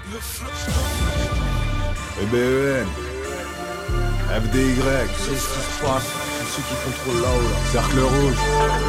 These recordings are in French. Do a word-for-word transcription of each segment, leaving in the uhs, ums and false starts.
Eh B E N, F D Y, C'est ce qui se passe, c'est ceux qui contrôlent là-haut là. Cercle Rouge.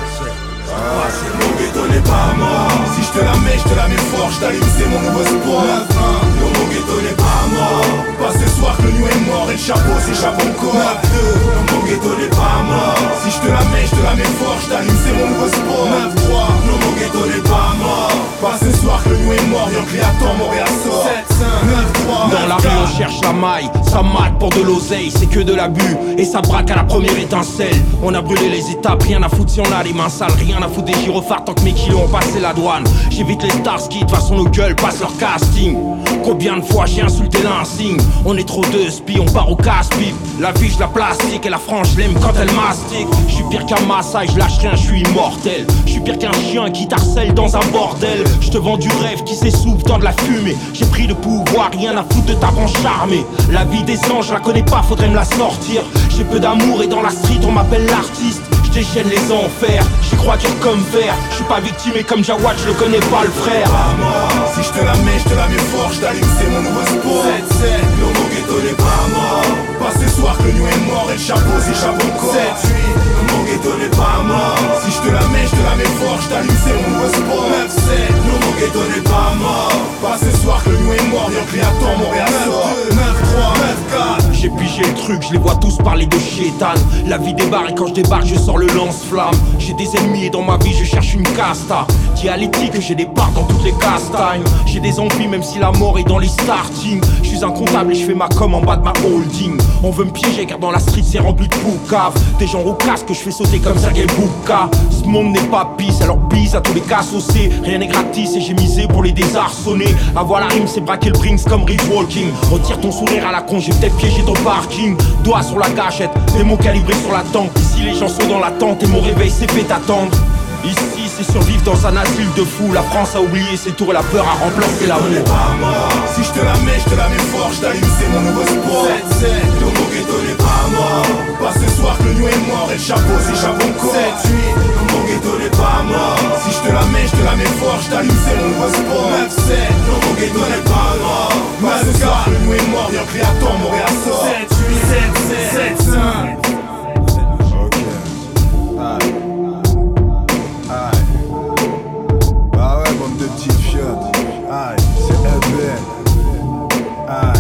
Ah, c'est mon ghetto n'est pas mort. Si je te la mets, je te la mets fort, je t'allume, c'est mon nouveau sport. Non, mon ghetto n'est pas mort. Pas ce soir que le new est mort et le chapeau c'est chapeau encore. Non, mon ghetto n'est pas mort. Si je te la mets, je te la mets fort, je t'allume, c'est mon nouveau sport. neuf trois. Non, mon ghetto n'est pas mort. Pas ce soir que le new est mort, y'a que attend, Montréal sort. sept cinq neuf trois. Dans la rue on cherche la maille, ça mate pour de l'oseille, c'est que de l'abus et ça braque à la première étincelle. On a brûlé les étapes, rien à foutre si on a les mains sales, rien à foutre des gyrophares tant que mes kilos ont passé la douane. J'évite les Starsky, de toute façon nos gueules passent leur casting. Combien de fois j'ai insulté l'insigne. On est trop de spies, on part au casse-pipe. La vie je la plastique et la frange je l'aime quand elle mastique. Je suis pire qu'un massa et je lâche rien, je suis immortel. Je suis pire qu'un chien qui t'harcèle dans un bordel. Je te vends du rêve qui s'essouffle dans de la fumée. J'ai pris le pouvoir, rien à foutre de ta branche charmée. La vie des anges, je la connais pas, faudrait me la sortir. J'ai peu d'amour et dans la street on m'appelle l'artiste. Je déchaîne les enfers, j'y crois dur comme fer. Je suis pas victime et comme Jawad, je le connais pas le frère. Pas mort. Si je te la mets, je te la mets fort, je t'allume, c'est mon nouveau sport. sept sept. Non, mon ghetto n'est pas mort. Pas ce soir que le new est mort et le chapeau c'est chapeau encore. sept huit. Non, mon ghetto n'est pas mort. Si je te la mets, je te la mets fort, je t'allume, c'est mon nouveau sport. neuf sept. Non, mon ghetto n'est pas mort. Pas ce soir que le new est mort, y'a que attend, Montréal sort. neuf trois neuf quatre. J'ai pigé le truc, je les vois tous parler de chétan. La vie débarque et quand je débarque je sors le lance-flamme. J'ai des ennemis et dans ma vie je cherche une casta. Dialectique, j'ai des parts dans toutes les castagnes. J'ai des envies même si la mort est dans les starting. Je suis un comptable et je fais ma com en bas de ma holding. On veut me piéger car dans la street c'est rempli de poucaves. Des gens au casque que je fais sauter comme Sergei Bouka. Ce monde n'est pas pisse, alors bise à tous les cas saucés. Rien n'est gratis et j'ai misé pour les désarçonner. Avoir la rime c'est braquer le Brinks comme Rick Walking. Retire ton sourire à la con, j'ai peut-être piégé ton parking. Doigt sur la gâchette, des mots calibrés sur la tempe. Ici les gens sont dans l'attente et mon réveil s'est fait attendre. Ici c'est survivre dans un asile de fous. La France a oublié ses tours et la peur a remplacé l'amour. Pas mort. Si je te la mets, je te la mets fort, je t'allume, c'est mon nouveau sport. sept sept. Non, mon ghetto n'est pas mort. Pas ce soir que le new est mort et le chapeau c'est chapeau encore. sept huit. Non, mon ghetto n'est pas mort. Si je te la mets, je te la mets fort, je t'allume, c'est mon nouveau sport. neuf sept. Non, mon ghetto n'est pas mort. Pas ce soir que le new est mort, y'a que attend, Montréal sort. sept huit sept sept cinq. Ok. Aïe. Aïe. Bah ouais, bande de petites fiottes. Aïe, c'est F B N. Aïe.